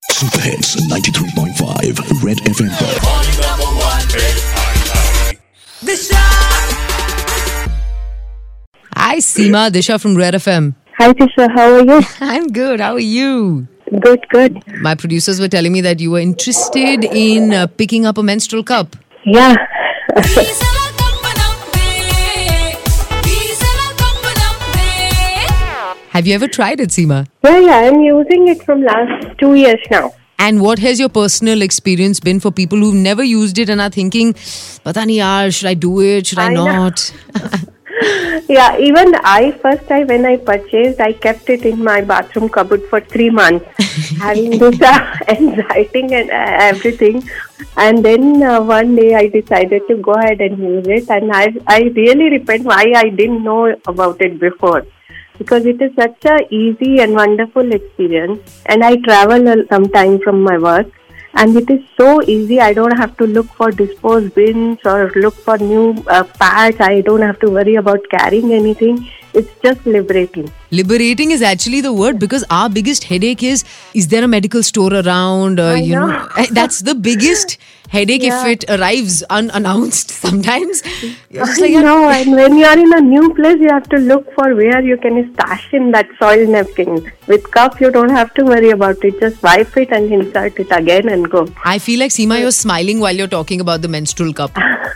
Super Hits 93.5 Red FM पर। Hi, Seema. Disha from Red FM. Hi, Tisha. How are you? I'm good. How are you? Good. My producers were telling me that you were interested in picking up a menstrual cup. Yeah. Have you ever tried it, Seema? Yeah. I'm using it from last 2 years now. And what has your personal experience been for people who've never used it and are thinking, Pata nahi yaar, should I do it? Should I know. not? Yeah, even first time when I purchased, I kept it in my bathroom cupboard for 3 months, having this anxiety and everything. And then one day I decided to go ahead and use it. And I really repent why I didn't know about it before. Because it is such a easy and wonderful experience. And I travel sometime from my work. And it is so easy. I don't have to look for disposed bins or look for new pads. I don't have to worry about carrying anything. It's just liberating. Liberating is actually the word, because our biggest headache is there a medical store around? I know. That's the biggest headache if it arrives unannounced sometimes. You're just like, No, and when you are in a new place, you have to look for where you can stash in that soil napkin. With cup, you don't have to worry about it. Just wipe it and insert it again and go. I feel like, Seema, you're smiling while you're talking about the menstrual cup.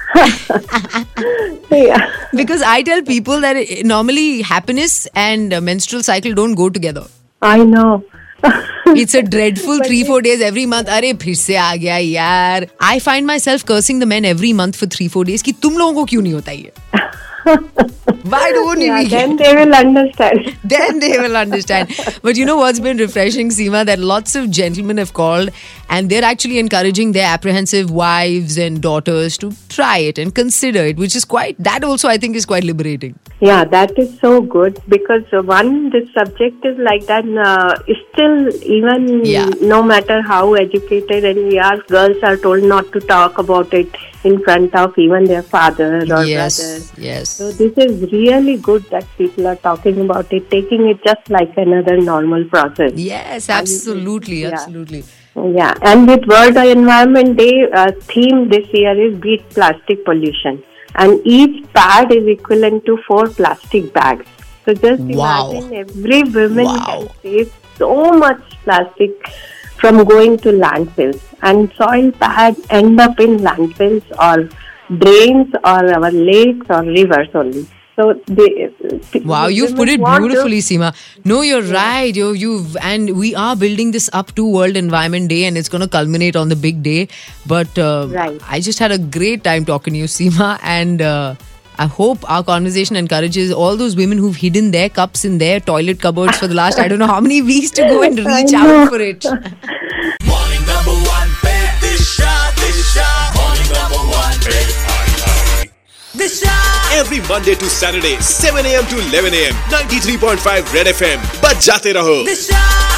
Yeah. Because I tell people that normally happiness and menstrual cycle don't go together. I know. It's a dreadful 3-4 days every month. Arey, phir se aa gaya yaar. I find myself cursing the men every month for 3-4 days कि तुम लोगों को क्यों नहीं होता ये? Why don't we? Then they will understand. Then they will understand. But you know what's been refreshing, Seema, that lots of gentlemen have called and they're actually encouraging their apprehensive wives and daughters to try it and consider it, which is that also I think is quite liberating. Yeah, that is so good because this subject is like that. Still, even no matter how educated and we are, girls are told not to talk about it in front of even their father or brother. Yes. So this is really good that people are talking about it, taking it just like another normal process. Yes, absolutely. Yeah, and with World Environment Day, theme this year is Beat Plastic Pollution. And each pad is equivalent to 4 plastic bags. So just imagine every woman can save so much plastic from going to landfills. And soil pads end up in landfills or drains or our lakes or rivers only. So you've put it beautifully, Seema. No, you're right. And we are building this up to World Environment Day, and it's going to culminate on the big day. But I just had a great time talking to you, Seema, and I hope our conversation encourages all those women who've hidden their cups in their toilet cupboards for the last I don't know how many weeks to go and reach out for it. Morning number one, Disha. Morning number one, Disha. Every Monday to Saturday, 7 a.m. to 11 a.m. 93.5 Red FM. बज जाते रहो.